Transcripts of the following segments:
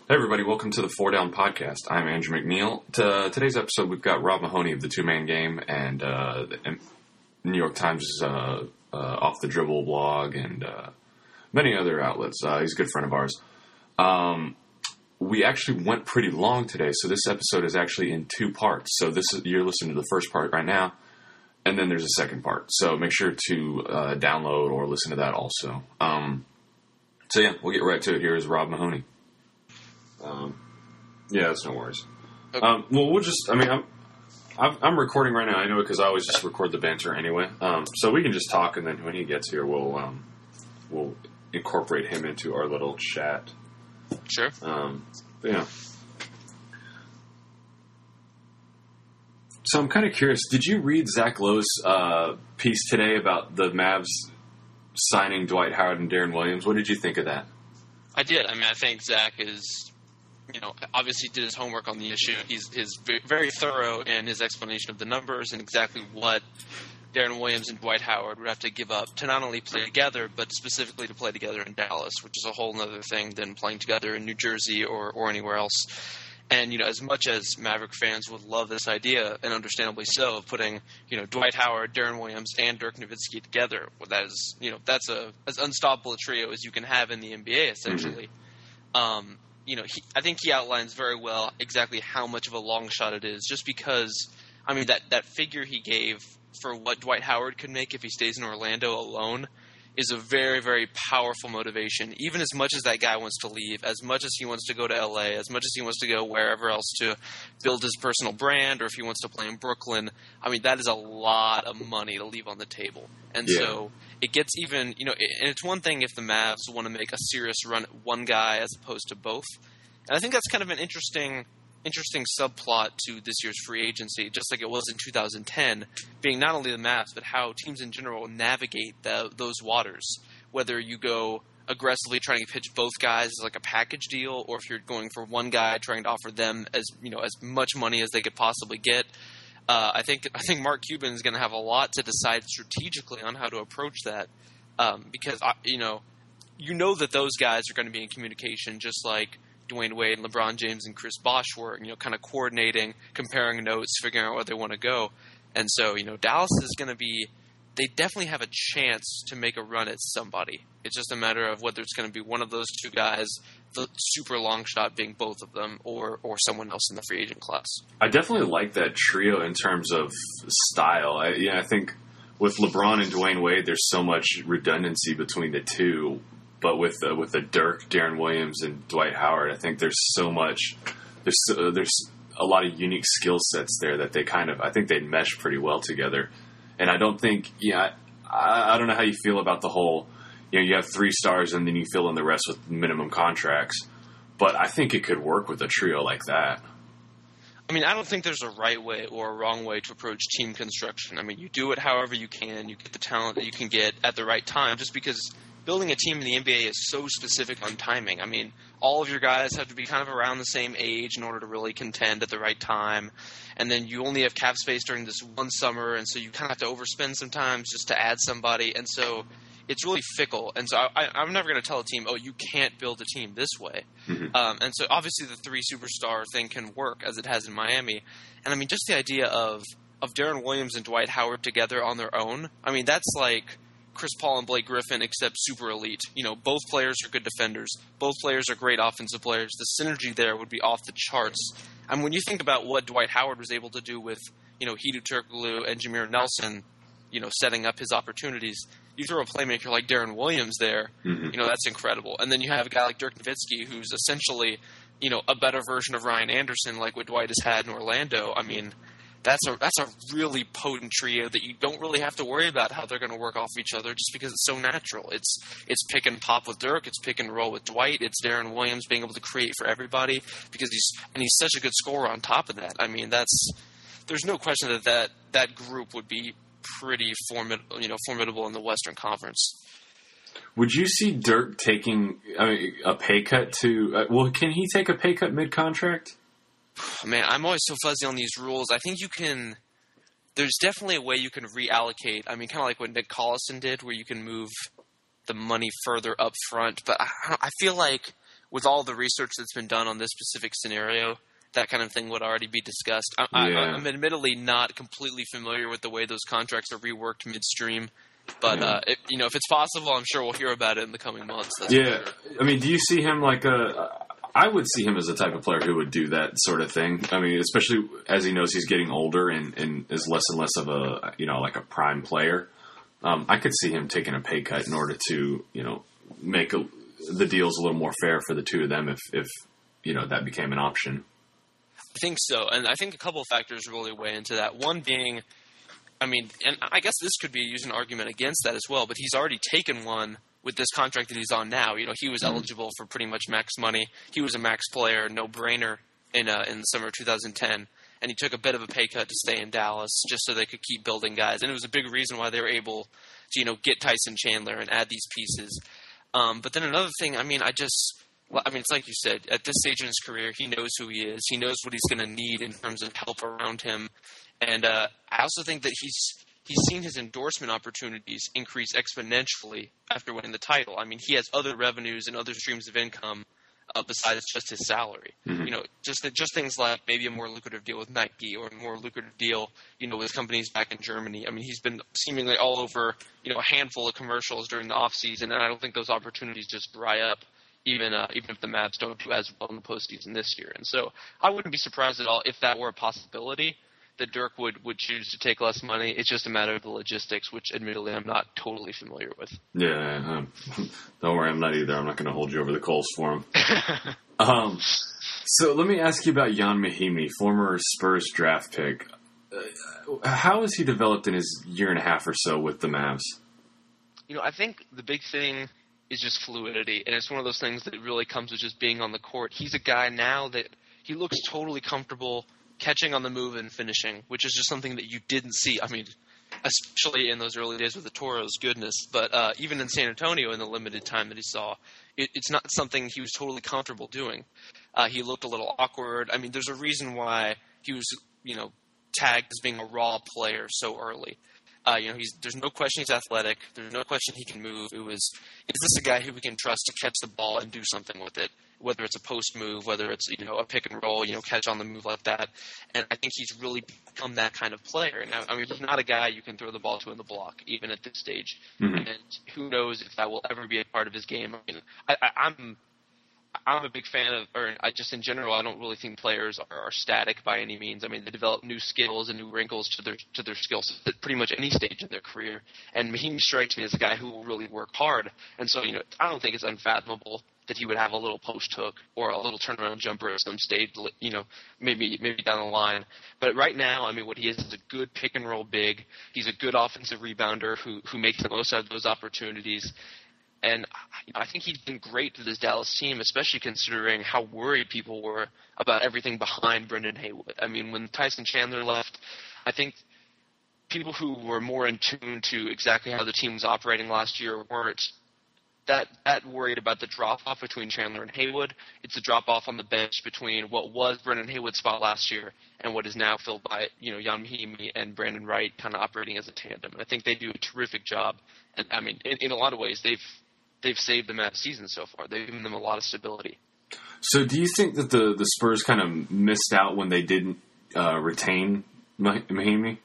Hey everybody, welcome to the Four Down Podcast. I'm Andrew McNeil. Today's episode, we've got Rob Mahoney of the Two Man Game and the New York Times Off the Dribble blog and many other outlets. He's a good friend of ours. We actually went pretty long today, so this episode is actually in two parts. So you're listening to the first part right now, and then there's a second part. So make sure to download or listen to that also. So yeah, we'll get right to it. Here is Rob Mahoney. Yeah, that's no worries. Okay. Well, we'll just, I'm recording right now. I know it because I always just record the banter anyway. So we can just talk, and then when he gets here, we'll incorporate him into our little chat. Sure. Yeah. So I'm kind of curious. Did you read Zach Lowe's piece today about the Mavs signing Dwight Howard and Darren Williams? What did you think of that? I did. I think Zach is, obviously did his homework on the issue. He's very thorough in his explanation of the numbers and exactly what Darren Williams and Dwight Howard would have to give up to not only play together, but specifically to play together in Dallas, which is a whole other thing than playing together in New Jersey or anywhere else. And, as much as Maverick fans would love this idea, and understandably so, of putting, Dwight Howard, Darren Williams, and Dirk Nowitzki together, that is, that's as unstoppable a trio as you can have in the NBA, essentially. Mm-hmm. I think he outlines very well exactly how much of a long shot it is, just because, that figure he gave for what Dwight Howard could make if he stays in Orlando alone is a very, very powerful motivation. Even as much as that guy wants to leave, as much as he wants to go to LA, as much as he wants to go wherever else to build his personal brand, or if he wants to play in Brooklyn, that is a lot of money to leave on the table. And so it gets even, and it's one thing if the Mavs want to make a serious run at one guy as opposed to both. And I think that's kind of an interesting subplot to this year's free agency, just like it was in 2010, being not only the Mavs, but how teams in general navigate those waters, whether you go aggressively trying to pitch both guys as like a package deal, or if you're going for one guy trying to offer them as much money as they could possibly get. I think Mark Cuban is going to have a lot to decide strategically on how to approach that, because that those guys are going to be in communication just like Dwayne Wade and LeBron James and Chris Bosh were, kind of coordinating, comparing notes, figuring out where they want to go. And so, Dallas is going to be – they definitely have a chance to make a run at somebody. It's just a matter of whether it's going to be one of those two guys, the super long shot being both of them, or someone else in the free agent class. I definitely like that trio in terms of style. I think with LeBron and Dwayne Wade, there's so much redundancy between the two. But with the Dirk, Darren Williams, and Dwight Howard, I think there's so much. There's a lot of unique skill sets there that I think they mesh pretty well together. And I don't think, I don't know how you feel about the whole, you have 3 stars and then you fill in the rest with minimum contracts. But I think it could work with a trio like that. I don't think there's a right way or a wrong way to approach team construction. You do it however you can. You get the talent that you can get at the right time, just because building a team in the NBA is so specific on timing. All of your guys have to be kind of around the same age in order to really contend at the right time. And then you only have cap space during this one summer, and so you kind of have to overspend sometimes just to add somebody. And so it's really fickle. And so I'm never going to tell a team, oh, you can't build a team this way. Mm-hmm. And so obviously the 3 superstar thing can work as it has in Miami. And just the idea of Darren Williams and Dwight Howard together on their own, that's like Chris Paul and Blake Griffin, except super elite. Both players are good defenders. Both players are great offensive players. The synergy there would be off the charts. When you think about what Dwight Howard was able to do with, Hedo Turkoglu and Jameer Nelson, setting up his opportunities, you throw a playmaker like Darren Williams there, mm-hmm. That's incredible. And then you have a guy like Dirk Nowitzki, who's essentially, a better version of Ryan Anderson, like what Dwight has had in Orlando. That's a really potent trio that you don't really have to worry about how they're going to work off each other, just because it's so natural. It's pick and pop with Dirk, it's pick and roll with Dwight, it's Darren Williams being able to create for everybody because he's such a good scorer on top of that. There's no question that group would be pretty formidable in the Western Conference. Would you see Dirk taking a pay cut to? Can he take a pay cut mid-contract? Man, I'm always so fuzzy on these rules. I think you can – there's definitely a way you can reallocate. Kind of like what Nick Collison did, where you can move the money further up front. But I feel like with all the research that's been done on this specific scenario, that kind of thing would already be discussed. I'm admittedly not completely familiar with the way those contracts are reworked midstream, but if it's possible, I'm sure we'll hear about it in the coming months. Sure. I mean, do you see him like I would see him as the type of player who would do that sort of thing. I mean, especially as he knows he's getting older and is less and less of a like a prime player. I could see him taking a pay cut in order to make the deals a little more fair for the two of them if that became an option. I think so, and I think a couple of factors really weigh into that. One being, I mean, and I guess this could be used an argument against that as well, but he's already taken one with this contract that he's on now. He was eligible for pretty much max money. He was a max player, no-brainer in the summer of 2010, and he took a bit of a pay cut to stay in Dallas just so they could keep building guys. And it was a big reason why they were able to, get Tyson Chandler and add these pieces. But then another thing, it's like you said, at this stage in his career, he knows who he is. He knows what he's going to need in terms of help around him. And I also think that he's seen his endorsement opportunities increase exponentially after winning the title. I mean, he has other revenues and other streams of income besides just his salary. Mm-hmm. Just things like maybe a more lucrative deal with Nike or a more lucrative deal, with companies back in Germany. I mean, he's been seemingly all over, a handful of commercials during the offseason, and I don't think those opportunities just dry up. Even if the Mavs don't do as well in the postseason this year. And so I wouldn't be surprised at all if that were a possibility that Dirk would choose to take less money. It's just a matter of the logistics, which admittedly I'm not totally familiar with. Yeah, don't worry, I'm not either. I'm not going to hold you over the coals for him. So let me ask you about Ian Mahinmi, former Spurs draft pick. How has he developed in his year and a half or so with the Mavs? I think the big thing is just fluidity, and it's one of those things that really comes with just being on the court. He's a guy now that he looks totally comfortable catching on the move and finishing, which is just something that you didn't see. I mean, especially in those early days with the Toros, goodness. But even in San Antonio in the limited time that he saw, it's not something he was totally comfortable doing. He looked a little awkward. I mean, there's a reason why he was, tagged as being a raw player so early. There's no question he's athletic. There's no question he can move. Is this a guy who we can trust to catch the ball and do something with it? Whether it's a post move, whether it's, a pick and roll, catch on the move like that. And I think he's really become that kind of player. Now, he's not a guy you can throw the ball to in the block, even at this stage. Mm-hmm. And who knows if that will ever be a part of his game. I mean, I'm a big fan of, in general, I don't really think players are static by any means. I mean, they develop new skills and new wrinkles to their skills at pretty much any stage in their career. And Mahinmi strikes me as a guy who will really work hard. And so, I don't think it's unfathomable that he would have a little post hook or a little turnaround jumper at some stage, maybe down the line. But right now, what he is a good pick and roll big. He's a good offensive rebounder who makes the most out of those opportunities. And I think he's been great to this Dallas team, especially considering how worried people were about everything behind Brendan Haywood. I mean, when Tyson Chandler left, I think people who were more in tune to exactly how the team was operating last year weren't that worried about the drop-off between Chandler and Haywood. It's a drop-off on the bench between what was Brendan Haywood's spot last year and what is now filled by, Ian Mahinmi and Brandon Wright kind of operating as a tandem. And I think they do a terrific job. And, in a lot of ways, they've saved the Mavs season so far. They've given them a lot of stability. So do you think that the Spurs kind of missed out when they didn't retain Mahinmi?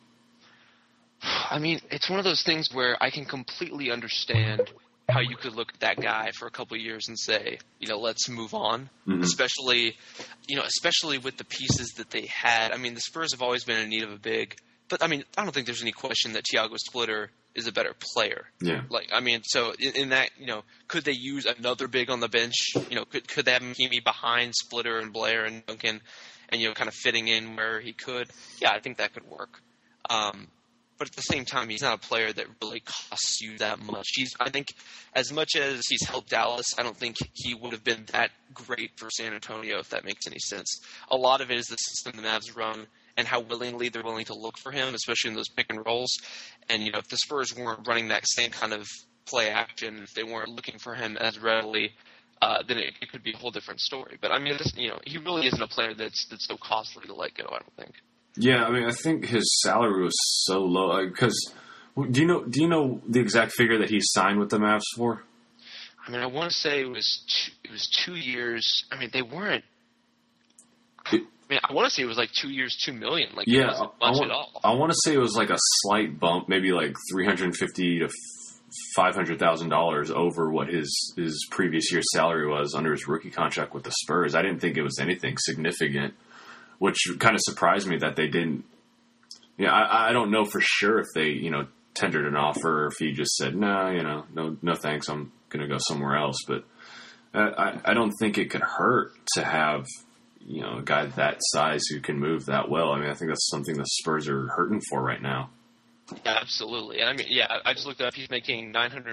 It's one of those things where I can completely understand how you could look at that guy for a couple of years and say, let's move on, mm-hmm. especially with the pieces that they had. The Spurs have always been in need of a big, but I don't think there's any question that Thiago Splitter is a better player. Yeah. So in that, could they use another big on the bench? Could they have Mahinmi behind Splitter and Blair and Duncan and, kind of fitting in where he could? Yeah, I think that could work. But at the same time, he's not a player that really costs you that much. I think as much as he's helped Dallas, I don't think he would have been that great for San Antonio, if that makes any sense. A lot of it is the system the Mavs run and how willingly they're willing to look for him, especially in those pick and rolls. And, if the Spurs weren't running that same kind of play action, if they weren't looking for him as readily, then it could be a whole different story. But, he really isn't a player that's so costly to let go, I don't think. Yeah, I think his salary was so low. Because do you know the exact figure that he signed with the Mavs for? I mean, I want to say it was 2 years. I mean, they weren't. I mean, I want to say it was like 2 years, $2 million. Like, it wasn't much at all. I want to say it was like a slight bump, maybe like $350,000 to $500,000 over what his previous year's salary was under his rookie contract with the Spurs. I didn't think it was anything significant, which kind of surprised me that they didn't. Yeah, I don't know for sure if they, tendered an offer, or if he just said, no, no thanks, I'm going to go somewhere else. But I don't think it could hurt to have, a guy that size who can move that well. I mean, I think that's something the Spurs are hurting for right now. Yeah, absolutely. And I mean, I just looked up. He's making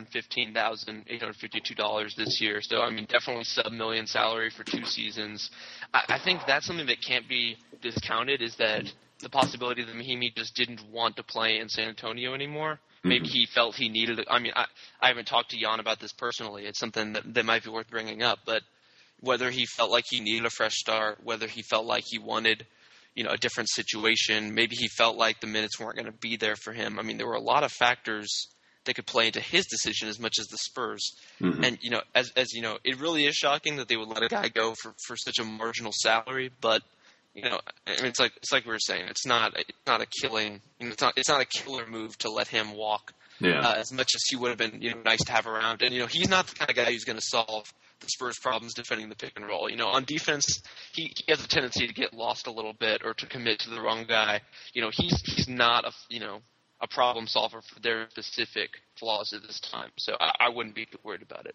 $915,852 this year. So, I mean, definitely sub-million salary for 2 seasons. I think that's something that can't be discounted, is that the possibility that Mahinmi just didn't want to play in San Antonio anymore. Mm-hmm. Maybe he felt he needed it. I mean, I haven't talked to Jan about this personally. It's something that might be worth bringing up. But whether he felt like he needed a fresh start, whether he felt like he wanted a different situation, maybe he felt like the minutes weren't going to be there for him. I mean, there were a lot of factors that could play into his decision as much as the Spurs. Mm-hmm. And, as it really is shocking that they would let a guy go for such a marginal salary, but I mean, it's like we were saying, it's not a killing, it's not a killer move to let him walk. Yeah. As much as he would have been, nice to have around. And, he's not the kind of guy who's going to solve the Spurs' problems defending the pick and roll. On defense, he has a tendency to get lost a little bit or to commit to the wrong guy. He's not a problem solver for their specific flaws at this time. So I wouldn't be too worried about it.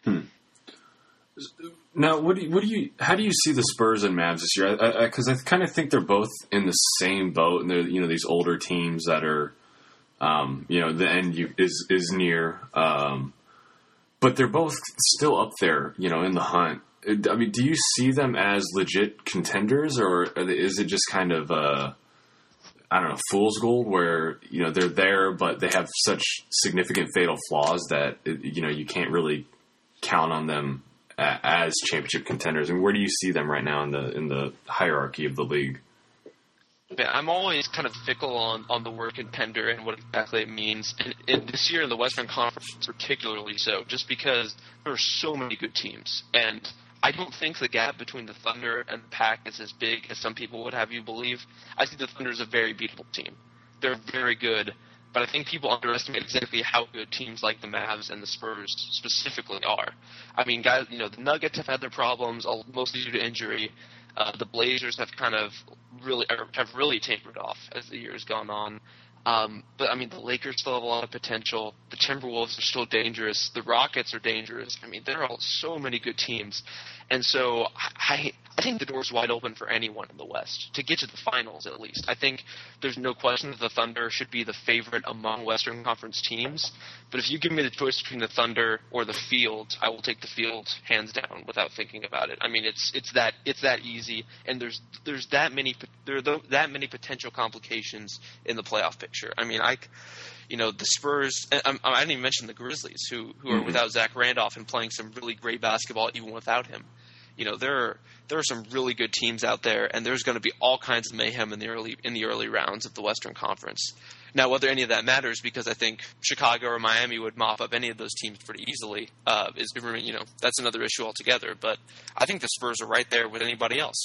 Now, how do you see the Spurs and Mavs this year? Because I kind of think they're both in the same boat, and they're these older teams that are, the end is near, but they're both still up there, in the hunt. I mean, do you see them as legit contenders, or is it just kind of fool's gold where they're there, but they have such significant fatal flaws that you can't really count on them as championship contenders? And where do you see them right now in the hierarchy of the league? I'm always kind of fickle on the word contender and what exactly it means. And this year in the Western Conference particularly so, just because there are so many good teams. And I don't think the gap between the Thunder and the Pack is as big as some people would have you believe. I think the Thunder is a very beatable team. They're very good. But I think people underestimate exactly how good teams like the Mavs and the Spurs specifically are. I mean, guys, the Nuggets have had their problems, mostly due to injury. The Blazers have kind of really tapered off as the year has gone on. But, I mean, the Lakers still have a lot of potential. The Timberwolves are still dangerous. The Rockets are dangerous. I mean, there are so many good teams. And so I think the door's wide open for anyone in the West to get to the finals at least. I think there's no question that the Thunder should be the favorite among Western Conference teams. But if you give me the choice between the Thunder or the Field, I will take the Field hands down without thinking about it. I mean, it's that easy, and there are that many potential complications in the playoff picture. I mean, the Spurs. I didn't even mention the Grizzlies, who are without Zach Randolph and playing some really great basketball even without him. There are some really good teams out there, and there's going to be all kinds of mayhem in the early rounds of the Western Conference. Now, whether any of that matters, because I think Chicago or Miami would mop up any of those teams pretty easily, that's another issue altogether. But I think the Spurs are right there with anybody else.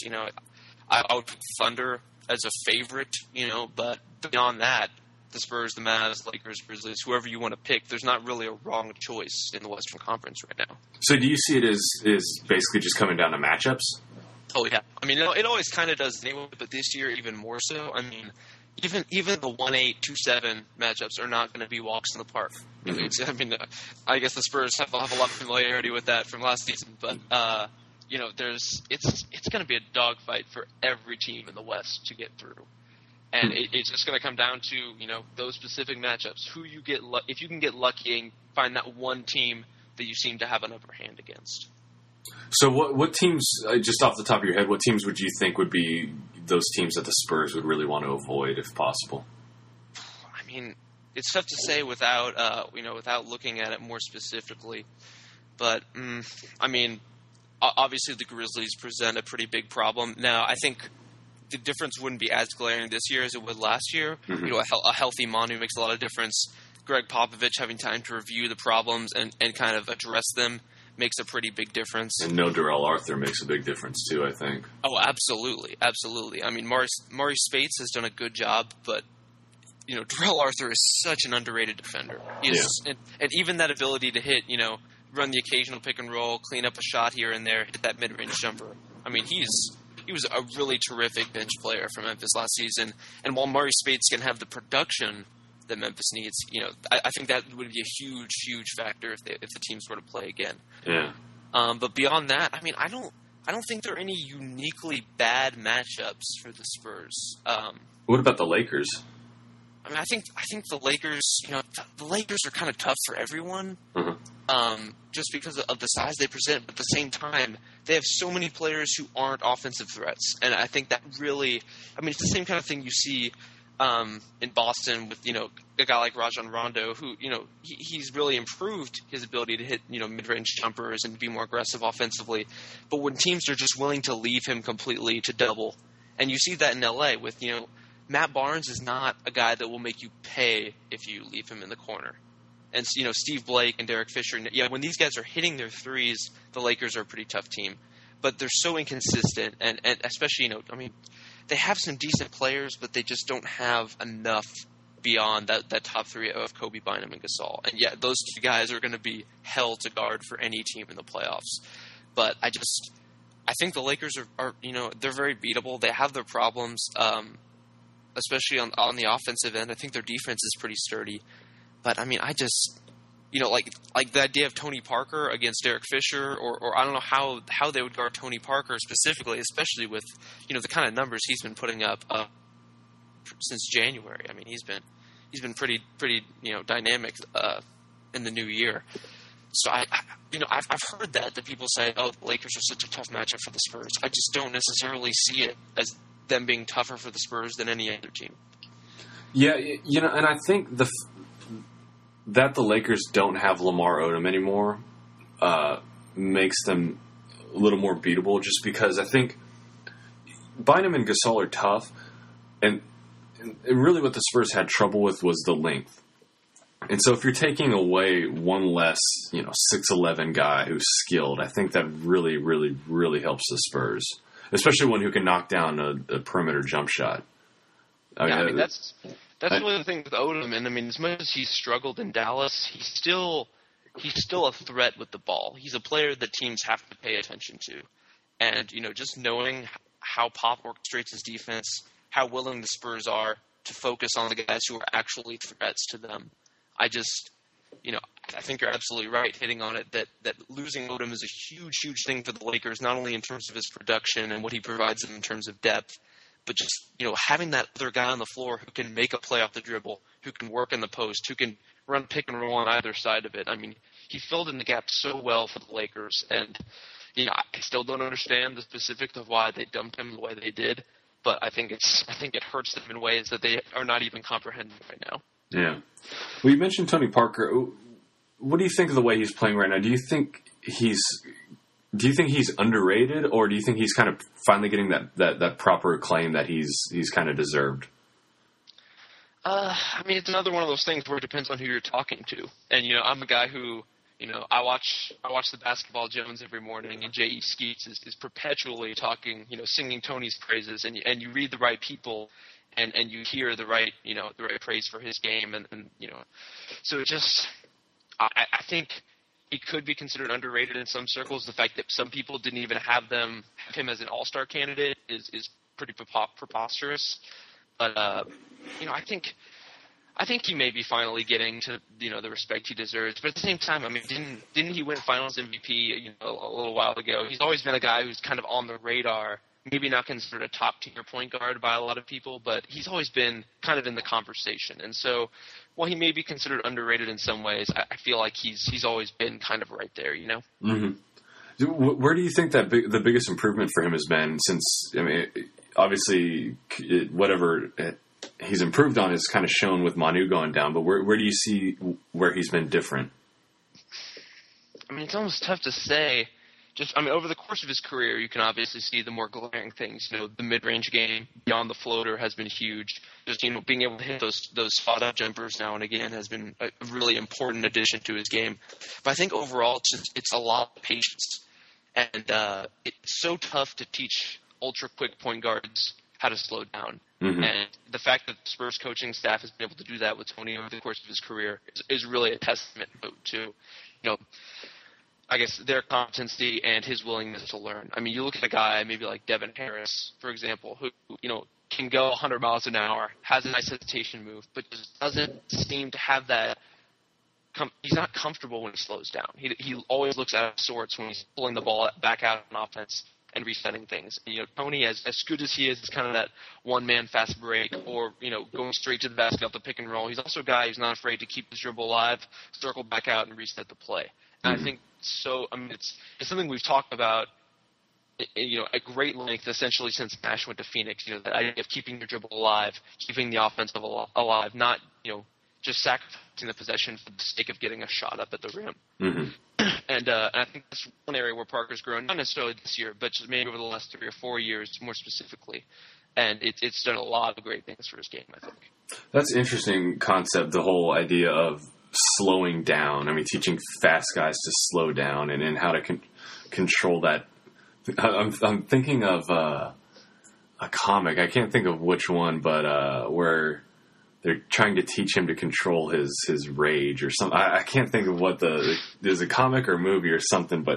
I would put Thunder as a favorite, but beyond that, the Spurs, the Mavs, Lakers, Grizzlies, whoever you want to pick, there's not really a wrong choice in the Western Conference right now. So do you see it as basically just coming down to matchups? Oh, yeah. I mean, it always kind of does anyway, but this year even more so. I mean, even the 1-8, 2-7 matchups are not going to be walks in the park. Mm-hmm. I guess the Spurs have a lot of familiarity with that from last season, but it's going to be a dogfight for every team in the West to get through. And it's just going to come down to, those specific matchups. Who you get, if you can get lucky and find that one team that you seem to have an upper hand against. So what teams, just off the top of your head, what teams would you think would be those teams that the Spurs would really want to avoid if possible? I mean, it's tough to say without looking at it more specifically. But, obviously the Grizzlies present a pretty big problem. Now, I think the difference wouldn't be as glaring this year as it would last year. Mm-hmm. A healthy Manu makes a lot of difference. Greg Popovich having time to review the problems and kind of address them makes a pretty big difference. And no Darrell Arthur makes a big difference too, I think. Oh, absolutely, absolutely. I mean, Maury Spates has done a good job, but Darrell Arthur is such an underrated defender. And even that ability to hit, run the occasional pick and roll, clean up a shot here and there, hit that mid-range jumper. I mean, he was a really terrific bench player for Memphis last season. And while Maury Spates can have the production that Memphis needs, I think that would be a huge, huge factor if the teams were to play again. Yeah. But beyond that, I mean, I don't think there are any uniquely bad matchups for the Spurs. What about the Lakers? I mean, I think the Lakers, the Lakers are kind of tough for everyone, just because of the size they present. But at the same time, they have so many players who aren't offensive threats, and I think that really, I mean, it's the same kind of thing you see in Boston with a guy like Rajon Rondo, who he's really improved his ability to hit mid-range jumpers and be more aggressive offensively. But when teams are just willing to leave him completely to double, and you see that in LA with Matt Barnes is not a guy that will make you pay if you leave him in the corner. And Steve Blake and Derek Fisher, when these guys are hitting their threes, the Lakers are a pretty tough team. But they're so inconsistent, and especially they have some decent players, but they just don't have enough beyond that top three of Kobe, Bynum, and Gasol. And those two guys are going to be hell to guard for any team in the playoffs. But I think the Lakers are they're very beatable. They have their problems. Especially on the offensive end. I think their defense is pretty sturdy. But, I mean, I just, like the idea of Tony Parker against Derek Fisher, or I don't know how they would guard Tony Parker specifically, especially with, the kind of numbers he's been putting up since January. I mean, he's been pretty dynamic in the new year. So, I've heard that people say, oh, the Lakers are such a tough matchup for the Spurs. I just don't necessarily see it as them being tougher for the Spurs than any other team. Yeah, and I think that the Lakers don't have Lamar Odom anymore makes them a little more beatable, just because I think Bynum and Gasol are tough, and really what the Spurs had trouble with was the length. And so if you're taking away one less, 6'11" guy who's skilled, I think that really, really, really helps the Spurs. Especially one who can knock down a perimeter jump shot. I mean, that's really the thing with Odom. And I mean, as much as he's struggled in Dallas, he's still a threat with the ball. He's a player that teams have to pay attention to. And just knowing how Pop orchestrates his defense, how willing the Spurs are to focus on the guys who are actually threats to them, I think you're absolutely right hitting on it that losing Odom is a huge, huge thing for the Lakers, not only in terms of his production and what he provides them in terms of depth, but just, having that other guy on the floor who can make a play off the dribble, who can work in the post, who can run pick and roll on either side of it. I mean, he filled in the gap so well for the Lakers, and, I still don't understand the specifics of why they dumped him the way they did, but I think it hurts them in ways that they are not even comprehending right now. Yeah. Well, you mentioned Tony Parker. What do you think of the way he's playing right now? Do you think he's underrated, or do you think he's kind of finally getting that proper acclaim that he's kind of deserved? I mean, it's another one of those things where it depends on who you're talking to. And I'm a guy who I watch the Basketball Jones every morning, and J.E. Skeets is perpetually talking, singing Tony's praises, and you read the right people. And you hear the right praise for his game, and so it just, I think he could be considered underrated in some circles. The fact that some people didn't even have him as an all-star candidate is pretty preposterous. But I think he may be finally getting to the respect he deserves. But at the same time, I mean, didn't he win Finals MVP a little while ago? He's always been a guy who's kind of on the radar. Maybe not considered a top-tier point guard by a lot of people, but he's always been kind of in the conversation. And so while he may be considered underrated in some ways, I feel like he's always been kind of right there, Mm-hmm. Where do you think that the biggest improvement for him has been since, I mean, obviously whatever he's improved on is kind of shown with Manu going down, but where do you see where he's been different? I mean, it's almost tough to say. over the course of his career, you can obviously see the more glaring things. The mid-range game beyond the floater has been huge. Just, being able to hit those spot-up jumpers now and again has been a really important addition to his game. But I think overall, it's a lot of patience. And it's so tough to teach ultra-quick point guards how to slow down. Mm-hmm. And the fact that the Spurs coaching staff has been able to do that with Tony over the course of his career is really a testament to I guess their competency and his willingness to learn. I mean, you look at a guy maybe like Devin Harris, for example, who, can go 100 miles an hour, has a nice hesitation move, but just doesn't seem to have that. He's not comfortable when he slows down. He always looks out of sorts when he's pulling the ball back out on offense and resetting things. And, Tony, as good as he is kind of that one-man fast break or, going straight to the basket off the pick and roll, he's also a guy who's not afraid to keep his dribble alive, circle back out, and reset the play. And I think it's something we've talked about, at great length essentially since Nash went to Phoenix. The idea of keeping your dribble alive, keeping the offense alive, not, just sacrificing the possession for the sake of getting a shot up at the rim. Mm-hmm. And I think that's one area where Parker's grown, not necessarily this year, but just maybe over the last 3 or 4 years more specifically. And it's done a lot of great things for his game, I think. That's an interesting concept, the whole idea of slowing down. I mean, teaching fast guys to slow down and how to control that. I'm thinking of a comic. I can't think of which one, but where they're trying to teach him to control his rage or something. I can't think of what there's a comic or movie or something, but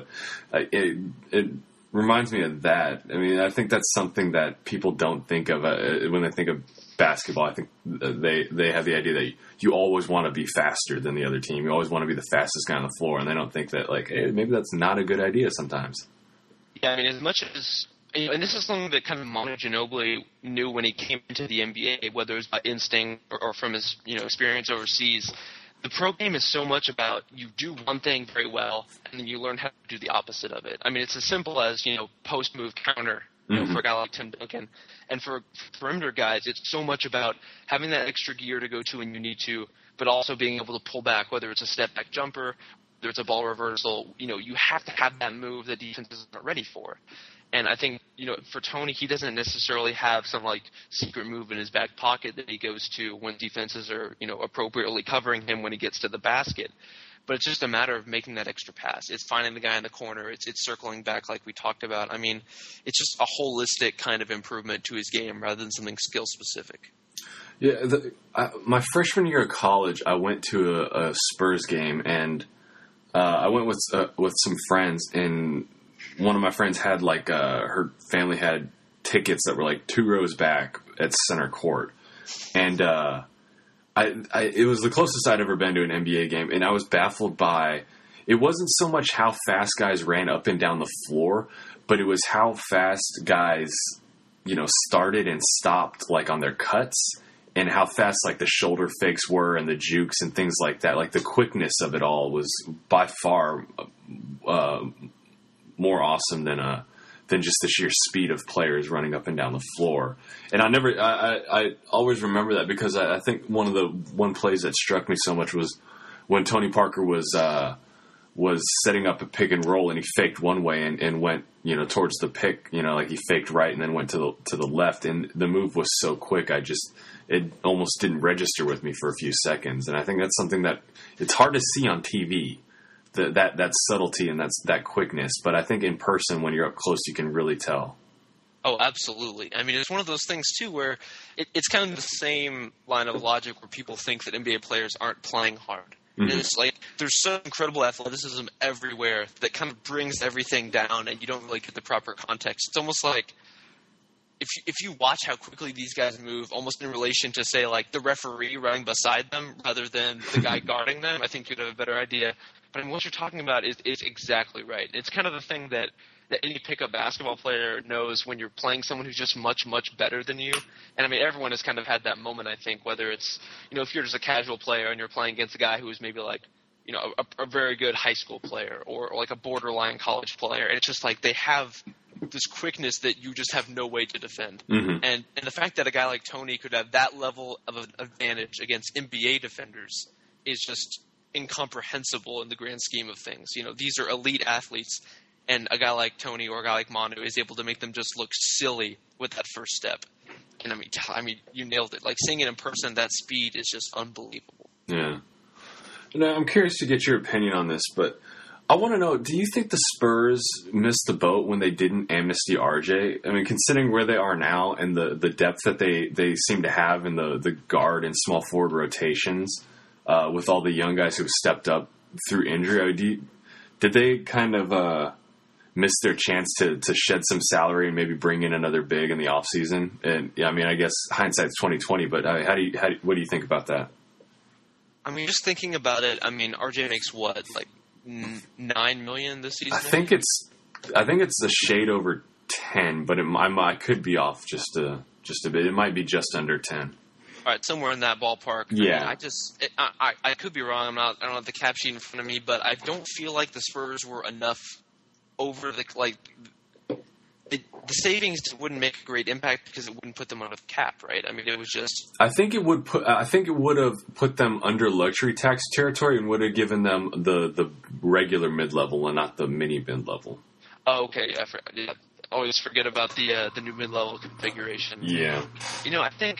it reminds me of that. I mean, I think that's something that people don't think of when they think of basketball. I think they have the idea that you always want to be faster than the other team. You always want to be the fastest guy on the floor, and they don't think that, hey, maybe that's not a good idea sometimes. Yeah, I mean, as much as and this is something that kind of Manu Ginobili knew when he came into the NBA, whether it was by instinct or from his experience overseas. The pro game is so much about you do one thing very well, and then you learn how to do the opposite of it. I mean, it's as simple as post move counter. For a guy like Tim Duncan, and for perimeter guys, it's so much about having that extra gear to go to when you need to, but also being able to pull back, whether it's a step back jumper, whether it's a ball reversal. You have to have that move that defenses aren't ready for. And I think, for Tony, he doesn't necessarily have some, secret move in his back pocket that he goes to when defenses are, appropriately covering him when he gets to the basket. But it's just a matter of making that extra pass. It's finding the guy in the corner. It's circling back like we talked about. I mean, it's just a holistic kind of improvement to his game rather than something skill-specific. Yeah, my freshman year of college, I went to a Spurs game, and I went with some friends, and one of my friends had her family had tickets that were 2 rows back at center court, and it was the closest I'd ever been to an NBA game, and I was baffled by it wasn't so much how fast guys ran up and down the floor, but it was how fast guys started and stopped on their cuts, and how fast the shoulder fakes were and the jukes and things like that. The quickness of it all was by far more awesome than just the sheer speed of players running up and down the floor. And I always remember that because I think one plays that struck me so much was when Tony Parker was setting up a pick and roll, and he faked one way and went towards the pick, he faked right and then went to the left, and the move was so quick it almost didn't register with me for a few seconds. And I think that's something that it's hard to see on TV. That subtlety and that quickness, but I think in person when you're up close you can really tell. Oh, absolutely. I mean, it's one of those things too where it's kind of the same line of logic where people think that NBA players aren't playing hard. Mm-hmm. And it's there's so incredible athleticism everywhere that kind of brings everything down, and you don't really get the proper context. It's almost like if you watch how quickly these guys move, almost in relation to, say, the referee running beside them rather than the guy guarding them, I think you'd have a better idea. But I mean, what you're talking about is exactly right. It's kind of the thing that any pickup basketball player knows when you're playing someone who's just much, much better than you. And I mean, everyone has kind of had that moment, I think, whether it's, if you're just a casual player and you're playing against a guy who is maybe a very good high school player or a borderline college player. And it's just they have this quickness that you just have no way to defend. Mm-hmm. And the fact that a guy like Tony could have that level of an advantage against NBA defenders is just incomprehensible in the grand scheme of things. These are elite athletes, and a guy like Tony or a guy like Manu is able to make them just look silly with that first step. And I mean, you nailed it. Like, seeing it in person, that speed is just unbelievable. Yeah. Now, I'm curious to get your opinion on this, but I want to know, do you think the Spurs missed the boat when they didn't amnesty RJ? I mean, considering where they are now and the depth that they seem to have in the guard and small forward rotations, with all the young guys who've stepped up through injury, did they kind of miss their chance to shed some salary and maybe bring in another big in the offseason? And yeah, I mean, I guess hindsight's 20/20, but what do you think about that? I mean, just thinking about it, I mean, RJ makes what, like $9 million this season? I think it's a shade over 10, but I could be off just a bit. It might be just under 10. All right, somewhere in that ballpark. Yeah. I mean, I could be wrong. I don't have the cap sheet in front of me, but I don't feel like the Spurs were enough over the savings wouldn't make a great impact because it wouldn't put them under the cap, right? I mean, it was just. I think it would have put them under luxury tax territory and would have given them the regular mid level and not the mini mid level. Oh, okay. Yeah, always forget about the new mid level configuration. Yeah. I think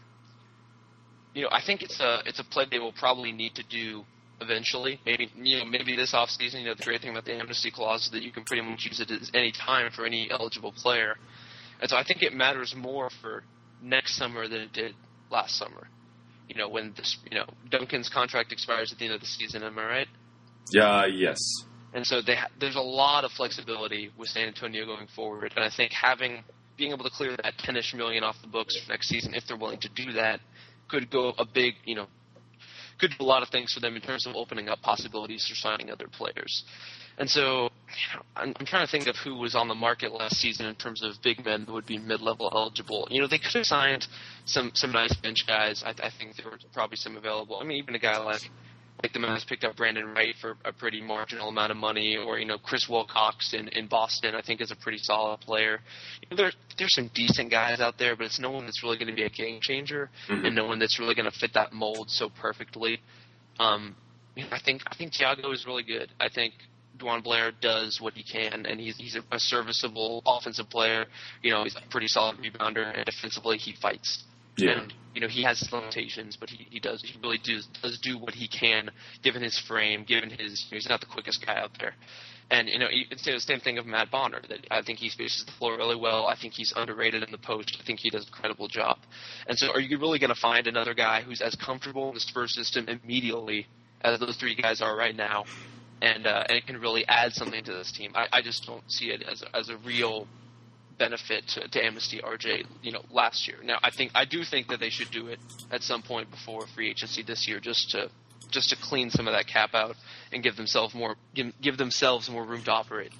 it's a play they will probably need to do eventually. Maybe this offseason. The great thing about the amnesty clause is that you can pretty much use it at any time for any eligible player. And so I think it matters more for next summer than it did last summer. When Duncan's contract expires at the end of the season, am I right? Yeah, yes. And so there's a lot of flexibility with San Antonio going forward. And I think being able to clear that $10-ish million off the books for next season, if they're willing to do that, could go could do a lot of things for them in terms of opening up possibilities for signing other players. And so I'm trying to think of who was on the market last season in terms of big men that would be mid-level eligible. They could have signed some nice bench guys. I think there were probably some available. I mean, even a guy like the Mavs picked up Brandon Wright for a pretty marginal amount of money, or Chris Wilcox in Boston, I think, is a pretty solid player. There's some decent guys out there, but it's no one that's really going to be a game changer, and no one that's really going to fit that mold so perfectly. I think Thiago is really good. I think Dwan Blair does what he can, and he's a serviceable offensive player. He's a pretty solid rebounder, and defensively he fights. Yeah. And he has his limitations, but he really does do what he can, given his frame, given his he's not the quickest guy out there. And you can say the same thing of Matt Bonner. That I think he spaces the floor really well. I think he's underrated in the post. I think he does an incredible job. And so, are you really going to find another guy who's as comfortable in the Spurs system immediately as those three guys are right now, and it can really add something to this team? I just don't see it as a real benefit to amnesty RJ, last year. Now, I do think that they should do it at some point before free agency this year, just to clean some of that cap out and give themselves more room to operate.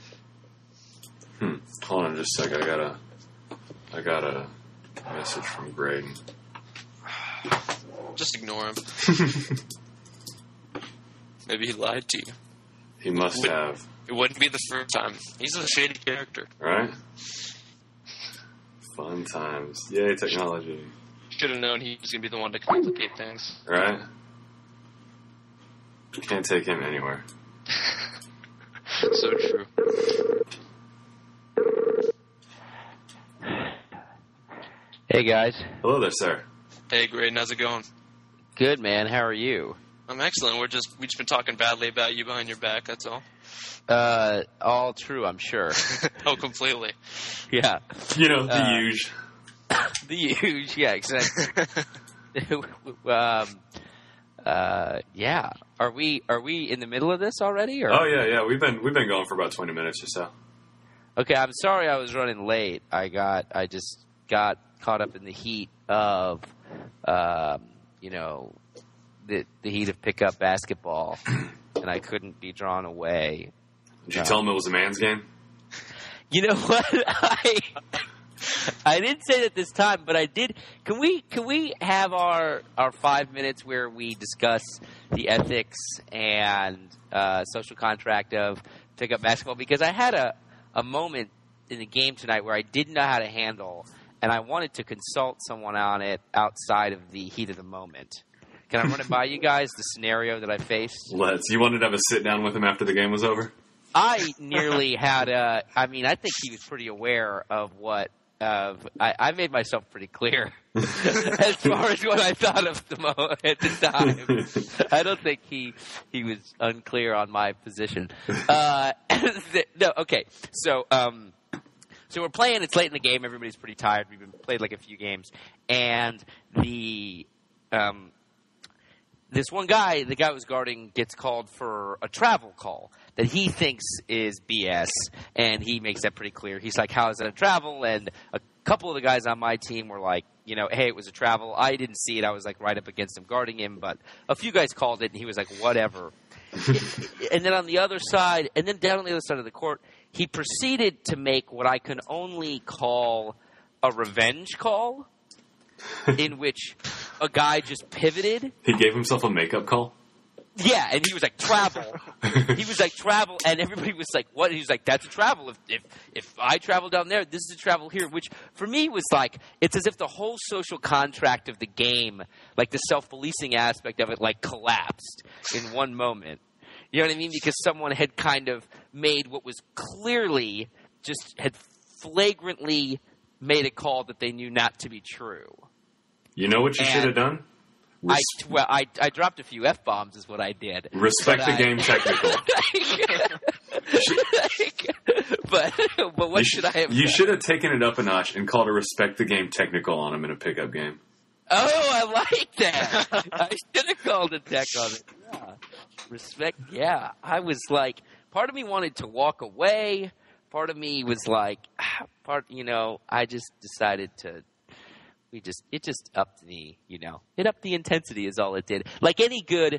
Hold on just a second. I got a message from Graydon. Just ignore him. Maybe he lied to you. He must have. It wouldn't be the first time. He's a shady character. Right? Fun times. Yay, technology. Should have known he was going to be the one to complicate things. Right? Can't take him anywhere. So true. Hey, guys. Hello there, sir. Hey, Graydon, how's it going? Good, man. How are you? I'm excellent. We've just been talking badly about you behind your back, that's all. All true, I'm sure. Oh, completely. Yeah. The huge. The huge, yeah, exactly. Yeah. Are we in the middle of this already? Or? Oh yeah. We've been going for about 20 minutes or so. Okay, I'm sorry I was running late. I just got caught up in the heat of, the heat of pickup basketball, and I couldn't be drawn away. Did you tell him it was a man's game? You know what? I didn't say that this time, but I did. Can we have our 5 minutes where we discuss the ethics and social contract of pickup basketball? Because I had a moment in the game tonight where I didn't know how to handle, and I wanted to consult someone on it outside of the heat of the moment. Can I run it by you guys, the scenario that I faced? You wanted to have a sit down with him after the game was over? I nearly had I think he was pretty aware of what. I made myself pretty clear as far as what I thought of at the time. I don't think he was unclear on my position. No, okay. So we're playing. It's late in the game. Everybody's pretty tired. We've played like a few games, and this one guy, the guy who's guarding, gets called for a travel call that he thinks is BS, and he makes that pretty clear. He's like, how is it a travel? And a couple of the guys on my team were like, hey, it was a travel. I didn't see it. I was like right up against him guarding him, but a few guys called it, and he was like, whatever. And then on the other side, and then down on the other side of the court, he proceeded to make what I can only call a revenge call, in which a guy just pivoted. He gave himself a makeup call? Yeah, and he was like, travel. He was like, travel, and everybody was like, what? He was like, that's a travel. If I travel down there, this is a travel here, which for me was like, it's as if the whole social contract of the game, like the self-policing aspect of it, like collapsed in one moment. You know what I mean? Because someone had kind of made what was clearly just had flagrantly made a call that they knew not to be true. You know what you should have done? I dropped a few F-bombs is what I did. Respect the game technical. but what should I have done? You should have taken it up a notch and called a respect the game technical on him in a pickup game. Oh, I like that. I should have called a tech on it. Yeah. Respect, yeah. I was like, part of me wanted to walk away. Part of me was like, I just decided to. It just upped the, it upped the intensity is all it did. Like any good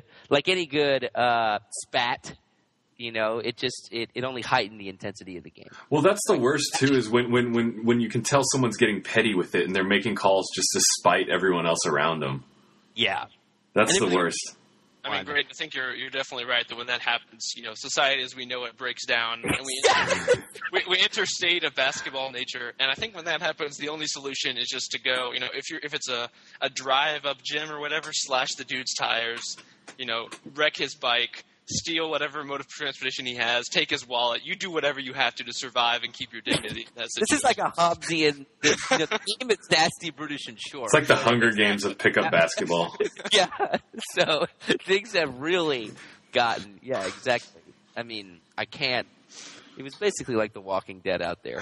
spat, it only heightened the intensity of the game. Well, that's the worst too, is when you can tell someone's getting petty with it and they're making calls just to spite everyone else around them. Yeah. That's the worst. I mean, great. I think you're definitely right that when that happens, society as we know it breaks down, and we enter a state of basketball nature. And I think when that happens, the only solution is just to go, if it's a drive up gym or whatever, slash the dude's tires, wreck his bike, steal whatever mode of transportation he has, take his wallet. You do whatever you have to survive and keep your dignity. This is like a Hobbesian. The game is nasty, brutish, and short. It's like the Hunger Games of pickup basketball. Yeah. So things have really gotten. Yeah, exactly. I mean, I can't. It was basically like The Walking Dead out there.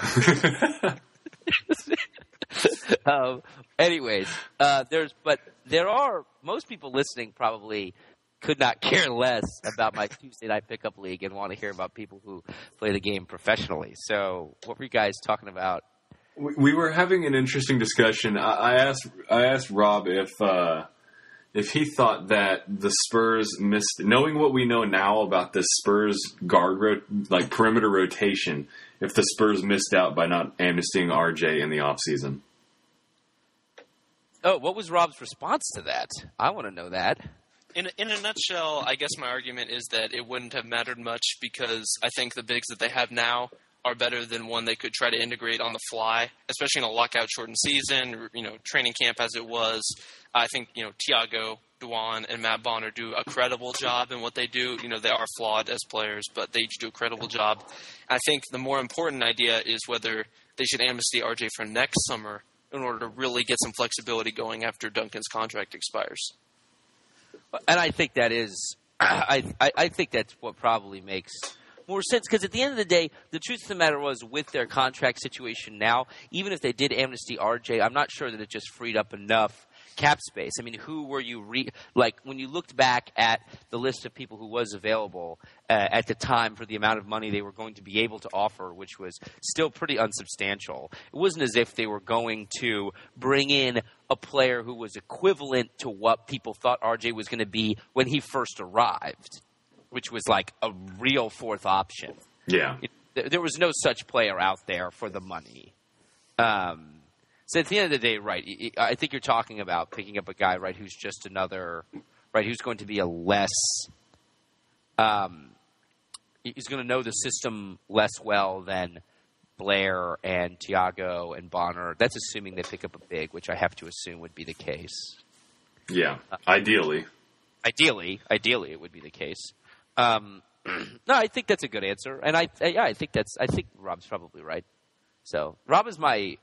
Anyways, there are most people listening probably could not care less about my Tuesday night pickup league and want to hear about people who play the game professionally. So, what were you guys talking about? We were having an interesting discussion. I asked Rob if he thought that the Spurs missed, knowing what we know now about the Spurs guard perimeter rotation, if the Spurs missed out by not amnestying RJ in the offseason. Oh, what was Rob's response to that? I want to know that. In a nutshell, I guess my argument is that it wouldn't have mattered much because I think the bigs that they have now are better than one they could try to integrate on the fly, especially in a lockout-shortened season, training camp as it was. I think, Tiago, Duan, and Matt Bonner do a credible job in what they do. They are flawed as players, but they each do a credible job. I think the more important idea is whether they should amnesty RJ for next summer in order to really get some flexibility going after Duncan's contract expires. And I think that is I think that's what probably makes more sense, because at the end of the day, the truth of the matter was, with their contract situation now, even if they did amnesty RJ, I'm not sure that it just freed up enough cap space. I mean, who were you when you looked back at the list of people who was available at the time for the amount of money they were going to be able to offer, which was still pretty unsubstantial. It wasn't as if they were going to bring in a player who was equivalent to what people thought RJ was going to be when he first arrived, which was like a real fourth option. Yeah. There was no such player out there for the money. So at the end of the day, right, I think you're talking about picking up a guy, right, who's just another, right, who's going to be a less, he's going to know the system less well than Blair and Tiago and Bonner. That's assuming they pick up a big, which I have to assume would be the case. Yeah, ideally. Ideally, it would be the case. No, I think that's a good answer, and I think Rob's probably right. So Rob is my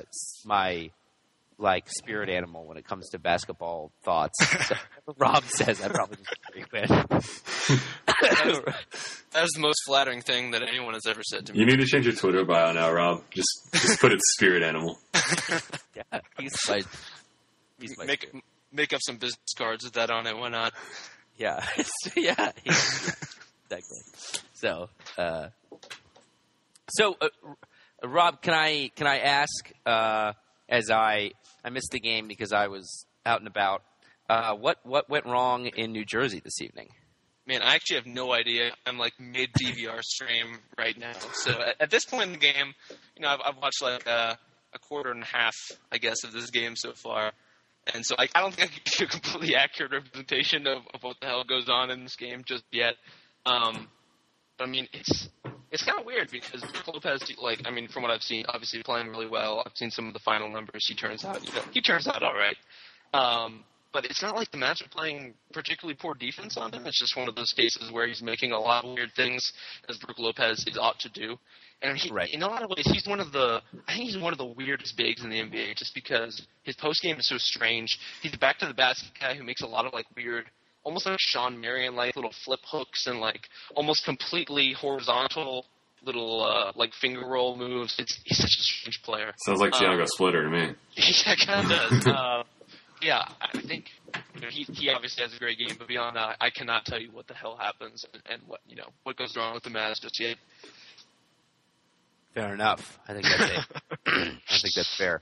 like spirit animal when it comes to basketball thoughts. So Rob says I probably just agree with. That was the most flattering thing that anyone has ever said to me. You need to change your Twitter bio now, Rob. Just put it spirit animal. Yeah, he's my Make up some business cards with that on it. Why not? yeah, yeah, exactly. So, Rob, can I ask? As I missed the game because I was out and about. What went wrong in New Jersey this evening? Man, I actually have no idea. I'm like mid DVR stream right now. So at this point in the game, I've watched like a quarter and a half, I guess, of this game so far. And so I don't think I can give you a completely accurate representation of what the hell goes on in this game just yet. But I mean, it's kind of weird because Brook Lopez, from what I've seen, obviously playing really well. I've seen some of the final numbers. He turns out all right. But it's not like the Mavs are playing particularly poor defense on him. It's just one of those cases where he's making a lot of weird things as Brook Lopez ought to do. And in a lot of ways, I think he's one of the weirdest bigs in the NBA just because his post game is so strange. He's a back to the basket guy who makes a lot of like weird, almost like Sean Marion-like little flip hooks and like almost completely horizontal little like finger roll moves. He's such a strange player. Sounds like Giannis Splitter to me. Yeah, kind of does. Yeah, I think he obviously has a great game, but beyond that, I cannot tell you what the hell happens and what goes wrong with the Mavs just yet. Fair enough. I think that's it. I think that's fair.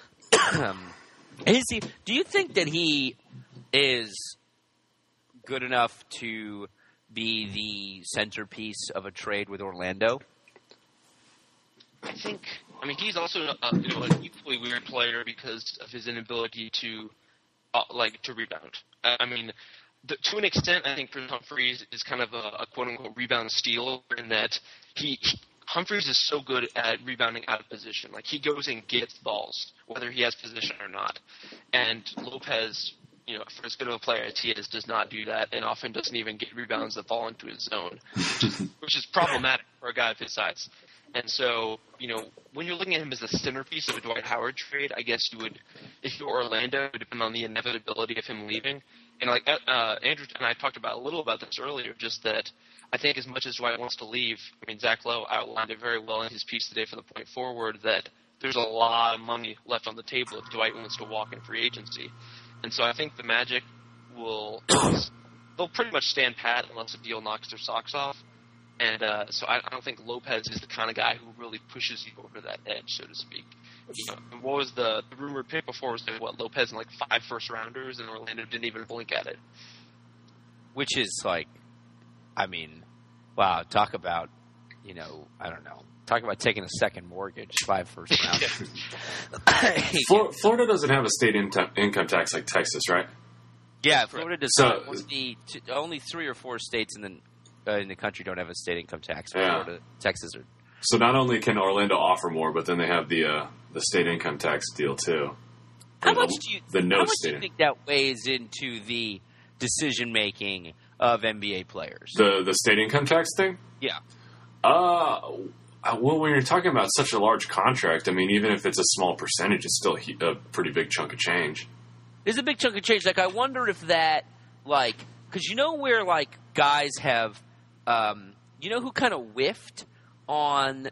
Do you think that he is good enough to be the centerpiece of a trade with Orlando? He's also an equally weird player because of his inability to rebound. To an extent, I think Chris Humphries is kind of a quote-unquote rebound stealer in that Humphries is so good at rebounding out of position. Like, he goes and gets balls, whether he has position or not. And Lopez, for as good of a player as he is, does not do that and often doesn't even get rebounds that fall into his zone, which is problematic for a guy of his size. And so, when you're looking at him as the centerpiece of a Dwight Howard trade, I guess you would, if you're Orlando, it would depend on the inevitability of him leaving. And like Andrew and I talked about a little about this earlier, just that I think as much as Dwight wants to leave, Zach Lowe outlined it very well in his piece today for the Point Forward that there's a lot of money left on the table if Dwight wants to walk in free agency. And so I think the Magic they'll pretty much stand pat unless a deal knocks their socks off. And so I don't think Lopez is the kind of guy who really pushes you over that edge, so to speak. What was the rumored pick before was that, Lopez and like 5 first-rounders, and Orlando didn't even blink at it. Which is like, wow, talk about, I don't know. Talk about taking a second mortgage, 5 first-rounders. Florida doesn't have a state income tax like Texas, right? Yeah, Florida does not. Only 3 or 4 states in the country don't have a state income tax. Yeah. Florida, Texas are. So not only can Orlando offer more, but then they have the state income tax deal too. How much do you think that weighs into the decision making of NBA players? The state income tax thing? Yeah. Well, when you're talking about such a large contract, even if it's a small percentage, it's still a pretty big chunk of change. It's a big chunk of change. Like, I wonder if that, because where, guys have, who kind of whiffed on,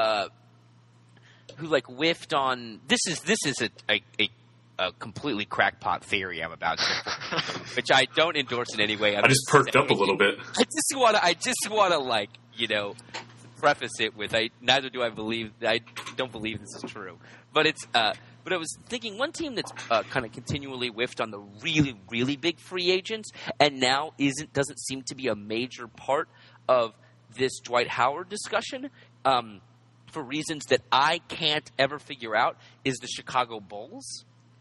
this is a completely crackpot theory I'm about to, which I don't endorse in any way. I just perked up a little bit. I just want to preface it with I don't believe this is true, but but I was thinking one team that's kind of continually whiffed on the really, really big free agents and now doesn't seem to be a major part of this Dwight Howard discussion for reasons that I can't ever figure out is the Chicago Bulls.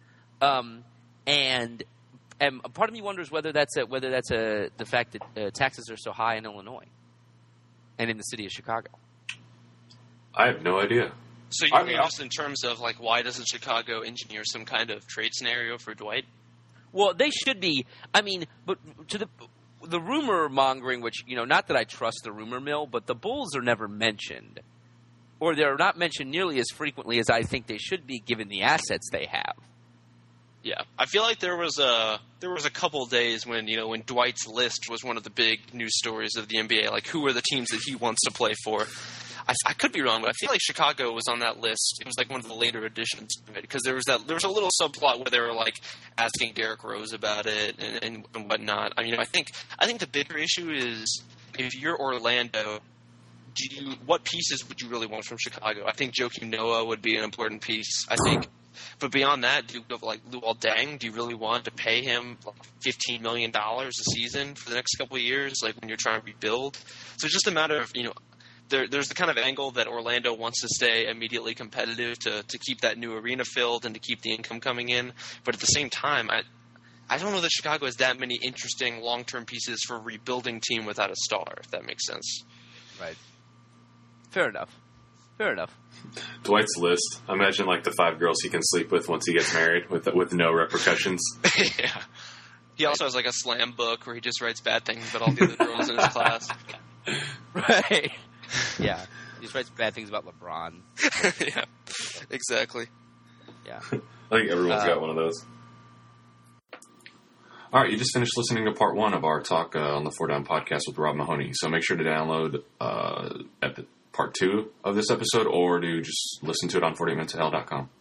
And part of me wonders whether that's the fact that taxes are so high in Illinois and in the city of Chicago. I have no idea. So you mean just in terms of why doesn't Chicago engineer some kind of trade scenario for Dwight? Well, they should be. But the rumor mongering, which, not that I trust the rumor mill, but the Bulls are never mentioned. Or they're not mentioned nearly as frequently as I think they should be given the assets they have. Yeah, I feel like there was a couple of days when when Dwight's list was one of the big news stories of the NBA, like who are the teams that he wants to play for. I could be wrong, but I feel like Chicago was on that list. It was like one of the later additions to it because there was a little subplot where they were like asking Derrick Rose about it and whatnot. I mean, I think the bigger issue is if you're Orlando, what pieces would you really want from Chicago? I think Joakim Noah would be an important piece. I think. But beyond that, do you go like Luol Deng? Do you really want to pay him like $15 million a season for the next couple of years, like when you're trying to rebuild? So it's just a matter of, there's the kind of angle that Orlando wants to stay immediately competitive to keep that new arena filled and to keep the income coming in. But at the same time, I don't know that Chicago has that many interesting long-term pieces for a rebuilding team without a star, if that makes sense. Right. Fair enough. Dwight's list. Imagine like the 5 girls he can sleep with once he gets married with no repercussions. Yeah. He also has like a slam book where he just writes bad things about all the other girls in his class. Right. Yeah. He just writes bad things about LeBron. Yeah. Exactly. Yeah. I think everyone's got one of those. All right, you just finished listening to part 1 of our talk on the 4 Down podcast with Rob Mahoney. So make sure to download part 2 of this episode, or to just listen to it on 40minutesofhell.com.